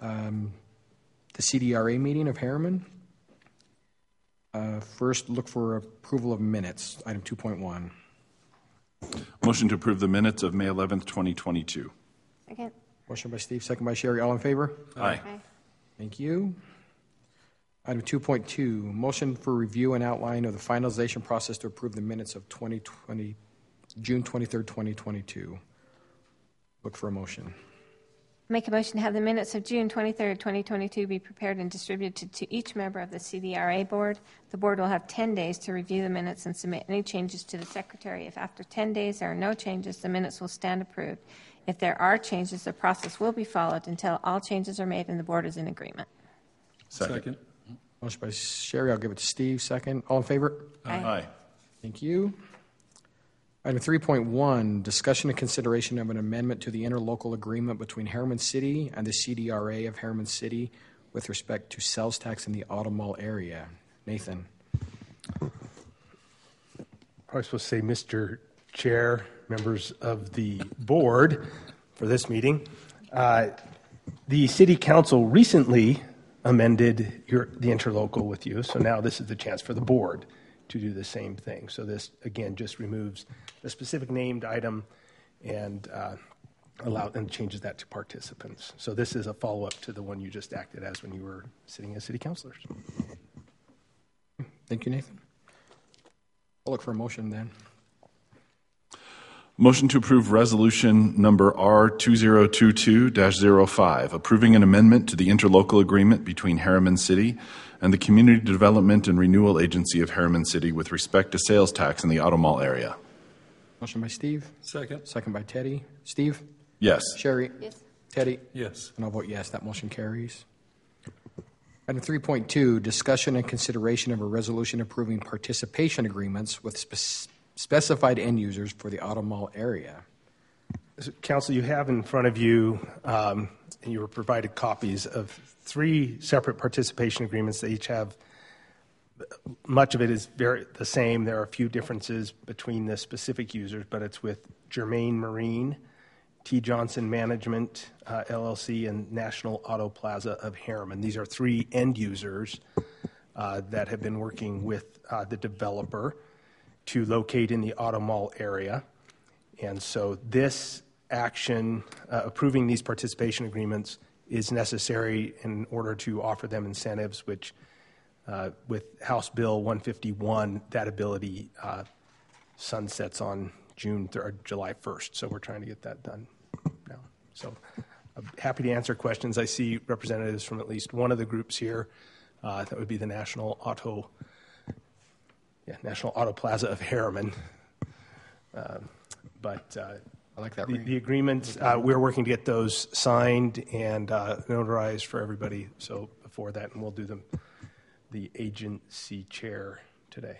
the CDRA meeting of Harriman. First, look for approval of minutes, item 2.1. Motion to approve the minutes of May 11th, 2022. Second. Motion by Steve, second by Sherry. All in favor? Aye. Aye. Thank you. Item 2.2, motion for review and outline of the finalization process to approve the minutes of June 23rd, 2022. Look for a motion. Make a motion to have the minutes of June 23rd, 2022 be prepared and distributed to each member of the CDRA board. The board will have 10 days to review the minutes and submit any changes to the secretary. If after 10 days there are no changes, the minutes will stand approved. If there are changes, the process will be followed until all changes are made and the board is in agreement. Second. Motion by Sherry. I'll give it to Steve. Second. All in favor? Aye. Thank you. Item 3.1, discussion and consideration of an amendment to the interlocal agreement between Harriman City and the CDRA of Harriman City with respect to sales tax in the Auto Mall area. Nathan. I was supposed to say Mr. Chair, members of the board for this meeting. The City Council recently amended the interlocal with you, so now this is the chance for the board to do the same thing. So this, again, just removes the specific named item and changes that to participants. So this is a follow-up to the one you just acted as when you were sitting as city councilors. Thank you, Nathan. I'll look for a motion then. Motion to approve resolution number R2022-05, approving an amendment to the interlocal agreement between Harriman City and the Community Development and Renewal Agency of Harriman City with respect to sales tax in the Auto Mall area. Motion by Steve. Second. Second by Teddy. Steve? Yes. Sherry? Yes. Teddy? Yes. And I'll vote yes. That motion carries. Item 3.2, discussion and consideration of a resolution approving participation agreements with specified end users for the Auto Mall area. Council, you have in front of you, and you were provided copies of 3 separate participation agreements. They each have, much of it is the same. There are a few differences between the specific users, but it's with Germain Marine, T. Johnson Management, LLC, and National Auto Plaza of Harriman. These are 3 end users that have been working with the developer to locate in the Auto Mall area. And so this action, approving these participation agreements, is necessary in order to offer them incentives, which with House Bill 151, that ability sunsets on July 1st. So we're trying to get that done now. So I'm happy to answer questions. I see representatives from at least one of the groups here. That would be the National Auto Plaza of Harriman. But I like that. The agreements, we're working to get those signed and notarized for everybody. So before that, and we'll do the agency chair today,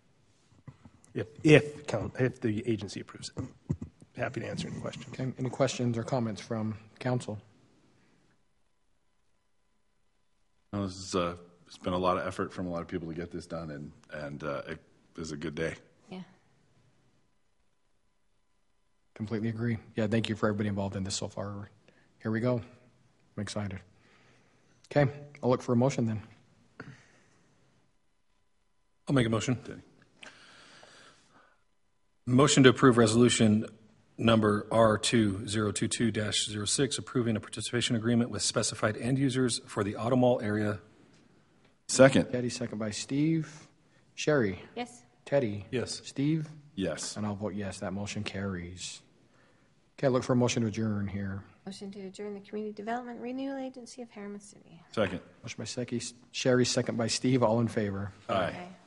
if the agency approves it. Happy to answer any questions. Okay. Any questions or comments from council? No, it's been a lot of effort from a lot of people to get this done, and it is a good day. Yeah. Completely agree. Yeah, thank you for everybody involved in this so far. Here we go. I'm excited. Okay, I'll look for a motion then. I'll make a motion. Motion to approve resolution number R2022-06, approving a participation agreement with specified end users for the Auto Mall area. Second. Teddy, second by Steve. Sherry? Yes. Teddy? Yes. Steve? Yes. And I'll vote yes. That motion carries. Okay, I look for a motion to adjourn here. Motion to adjourn the Community Development Renewal Agency of Harriman City. Second. Motion by Sherry, second by Steve. All in favor? Aye. Aye.